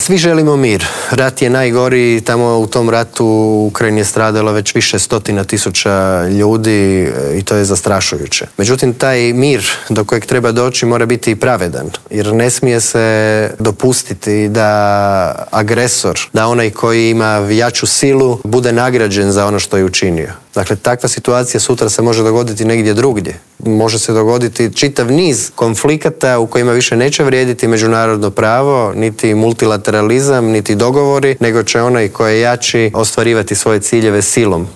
Svi želimo mir. Rat je najgori, tamo u tom ratu u Ukrajini je stradalo već više stotina tisuća ljudi i to je zastrašujuće. Međutim, taj mir do kojeg treba doći mora biti i pravedan, jer ne smije se dopustiti da agresor, da onaj koji ima jaču silu, bude nagrađen za ono što je učinio. Dakle, takva situacija sutra se može dogoditi negdje drugdje. Može se dogoditi čitav niz konflikata u kojima više neće vrijediti međunarodno pravo, niti multilateralizam, niti dogovori, nego će onaj koji je jači ostvarivati svoje ciljeve silom.